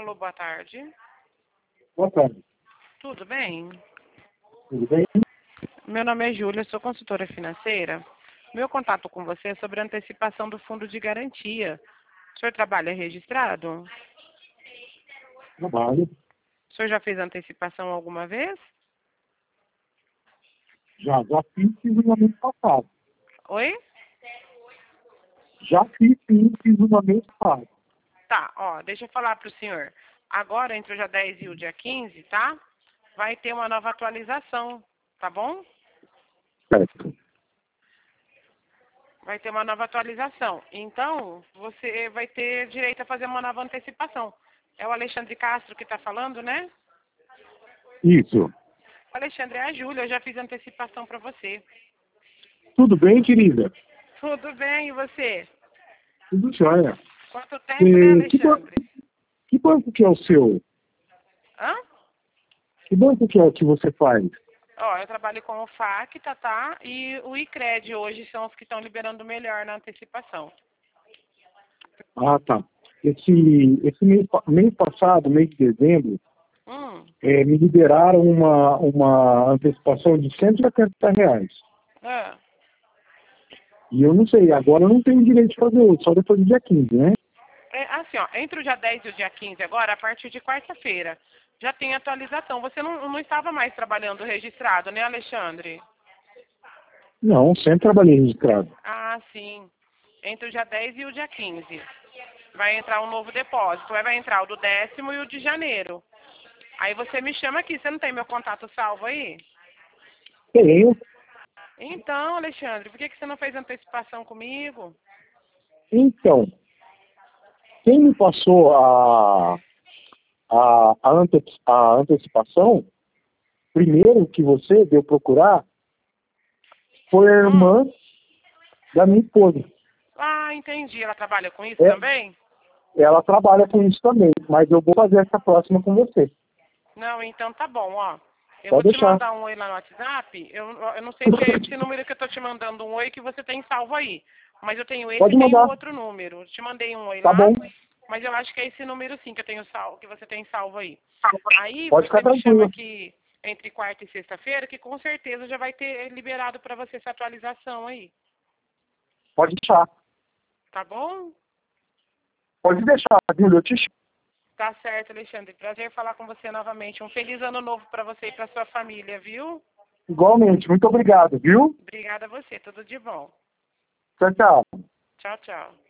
Alô, boa tarde. Boa tarde. Tudo bem? Tudo bem? Meu nome é Júlia, sou consultora financeira. Meu contato com você é sobre a antecipação do fundo de garantia. O senhor trabalha registrado? Trabalho. O senhor já fez antecipação alguma vez? Já fiz uma mês passado. Oi? Já fiz uma mês passado. Tá, ó, deixa eu falar para o senhor. Agora, entre o dia 10 e o dia 15, tá? Vai ter uma nova atualização, tá bom? Certo. Vai ter uma nova atualização. Então, você vai ter direito a fazer uma nova antecipação. É o Alexandre Castro que está falando, né? Isso. O Alexandre, é a Júlia, eu já fiz antecipação para você. Tudo bem, querida? Tudo bem, e você? Tudo jóia. Quanto tempo, né, Alexandre? Que banco que é o seu? Hã? Que banco que é o que você faz? Ó, eu trabalho com o FAC, tá? E o ICRED hoje são os que estão liberando melhor na antecipação. Ah, tá. Esse mês passado, mês de dezembro, Hum. me liberaram uma antecipação de R$ 180. Ah. E eu não sei, agora eu não tenho direito de fazer outro, só depois do dia 15, né? É, assim, ó, entre o dia 10 e o dia 15 agora, a partir de quarta-feira, já tem atualização. Você não estava mais trabalhando registrado, né, Alexandre? Não, sempre trabalhei registrado. Ah, sim. Entre o dia 10 e o dia 15. Vai entrar um novo depósito. Aí vai entrar o do 10º e o de janeiro. Aí você me chama aqui. Você não tem meu contato salvo aí? Tenho. Então, Alexandre, por que você não fez antecipação comigo? Então, quem me passou a antecipação, primeiro que você deu procurar, foi a irmã da minha esposa. Ah, entendi. Ela trabalha com isso É, também? ela trabalha com isso também, mas eu vou fazer essa próxima com você. Não, então tá bom, ó. Eu vou Pode te deixar. mandar um oi lá no WhatsApp. Eu não sei se é esse número que eu tô te mandando um oi que você tem salvo aí. Mas eu tenho esse Pode e tenho mandar. outro número. Eu te mandei um oi Tá lá, bom. mas eu acho que é esse número sim que eu tenho salvo, que você tem salvo aí. Aí Pode você ficar me chama tranquilo. aqui entre quarta e sexta-feira, que com certeza já vai ter liberado para você essa atualização aí. Pode deixar. Tá bom? Pode deixar, Júlio. Eu te chamo. Tá certo, Alexandre. Prazer falar com você novamente. Um feliz ano novo para você e para sua família, viu? Igualmente. Muito obrigado, viu? Obrigada a você. Tudo de bom. Tchau, tchau. Tchau, tchau.